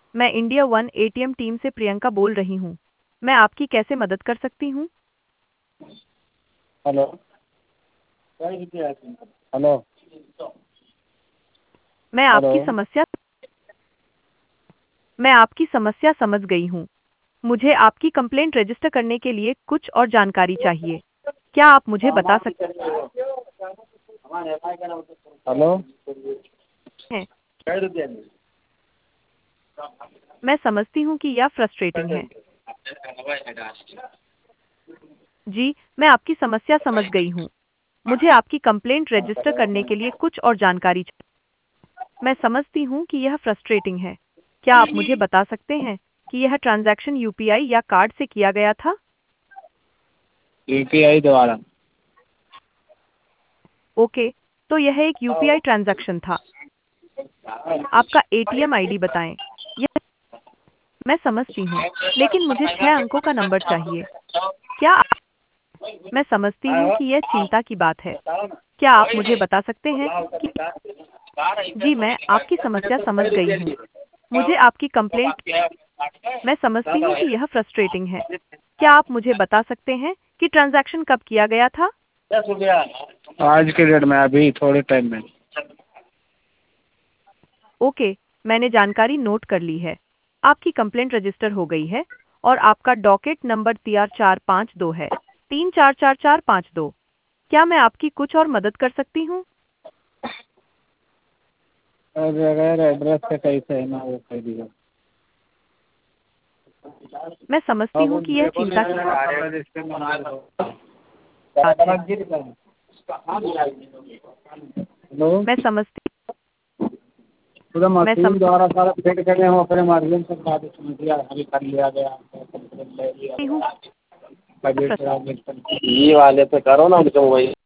मैं India one ATM team से प्रियंका बोल रही हूँ। मैं आपकी कैसे मदद कर सकती हूँ? हेलो। हेलो। मैं हेलो। आपकी समस्या मैं आपकी समस्या समझ गई हूँ। मुझे आपकी कंप्लेंट रजिस्टर करने के लिए कुछ और जानकारी चाहिए। क्या आप मुझे बता सकते हेलो। हैं? मैं समझती हूँ कि यह फ्रस्ट्रेटिंग है। जी, मैं आपकी समस्या समझ गई हूँ। मुझे आपकी कंप्लेंट रजिस्टर करने के लिए कुछ और जानकारी चाहिए। मैं समझती हूँ कि यह फ्रस्ट्रेटिंग है। क्या आप मुझे बता सकते हैं कि यह ट्रांजैक्शन यूपीआई या कार्ड से किया गया था? यूपीआई द्वारा। ओके, तो यह एक यूपीआई ट्रांजैक्शन था। आपका एटीएम आईडी बताएं। यह मैं समझती हूँ, लेकिन मुझे 6 अंकों का नंबर चाहिए। क्या मैं समझती हूँ कि यह चिंता की बात है। क्या आप मुझे बता सकते हैं कि जी, मैं आपकी समस्या समझ गई हूँ। मुझे आपकी कंप्लेंट मैं समझती हूँ कि यह फ्रस्ट्रेटिंग है। क्या आप मुझे बता सकते हैं कि ट्रांजैक्शन कब किया गया था? आज के डेट में अभी थोड़े टाइम में। ओके, मैंने जानकारी नोट कर ली है। आपकी कंप्लेंट रजिस्टर हो गई है और आपका डॉकेट नंबर TR452 है, 344452। क्या मैं आपकी कुछ और मदद कर सकती हूँ? और अगर एड्रेस पे कैसे है ना वो कह दीजिए। मैं समझती हूँ कि यह चिंता की बात है। हेलो। मैं समझती पूरा मैं मशीन समझती द्वारा सारा फिट करने हम अपने माध्यम से कार्य समझिए हमें कर लिया गया। हूँ ये वाले पे करो ना मुझे वही